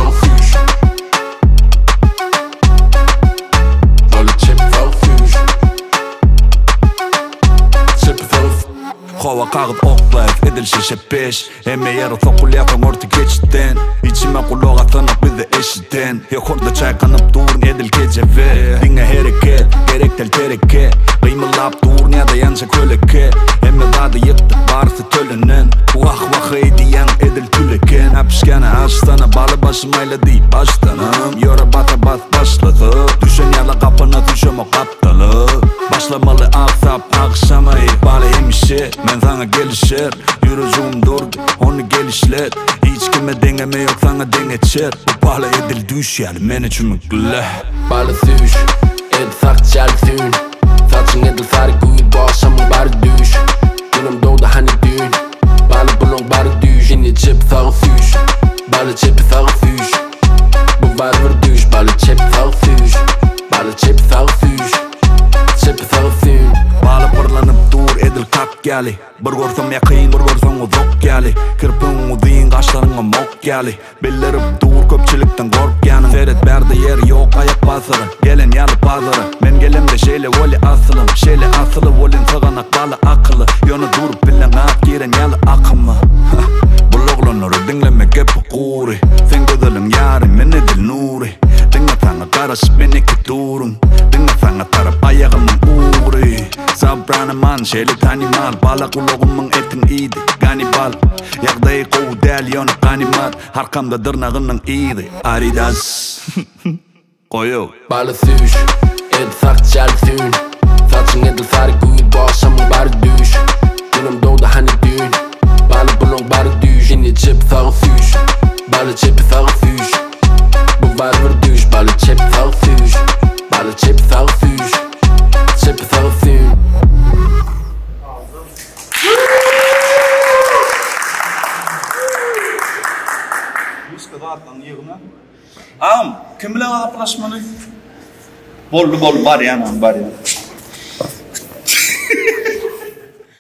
refuge. Alle chip för refuge. Chip för refuge. Hava kağıt oklayıp edilse şepeş Emme yarı tokulyatan orta geçten İçime kulağa tanıp bir de eşitten Yok orada çaykanıp durun edil geceve Dinle hareket gerek del tereke Kıymılap durun ya da yansa köleke Emme dadı yıktık varsa tölünün Vah vah eydiyen edil tüleken Hapişkene hastana balı başımayla deyip baştanım Yora bata bat başladı Düşen yala kapına düşem o kaptalı Başlamalı aksap akşama balı emişe Men sana gelişer Yürücüğüm durdu onu gelişler Hiç kime dengeme yok sana dengeçer Bu pahalı edil düş yani men için gülle Balı thuş Ed sagt kärlsyn Saçın edil färg gud Basamın bari düş Günüm doğdu hani dün Balı bulong bari düş İnne chip för refuge Balı chip för refuge Bu var vur düş Balı chip för refuge Balı chip för refuge Chip för refuge Balı pırlanıp dur edil kak gali Bir görsem yakın bir görsem uzak gali Kirpin udiyin kaşlarına mok gali Bildirip dur köpçilikten kork yanım Seyret berde yer yok ayak basırı Gelen yalı pazarı Men gelemde şeyle voli asılım Şeyle asılı volin sığanak balı akıllı Yonu durup bilen at giren yalı akımı Buloglanları dinlemek hep kuri Sen gözelim yarim men edil nuri Dinle sana karışıp ben iki durum Dinle sana tarap ayağımın uğri Sabrana man şeyle tanimal Bala kulağımın etin iyiydi Ganibal Yağdayı kovu del yonu kanimat Harkamda dırnağının iyiydi Aridas Koyo Balı thuş Ed sagt kärlsyn Saçın edil färg gud Basamın bari düş Günüm doğdu hani dün Balı bulong bari düş İnne chip för refuge Balı chip för refuge Bu var vur düş Balı chip för refuge Balı chip för refuge Chip för refuge Am, kim bilen kaplaşmalı? Bollu bar yana.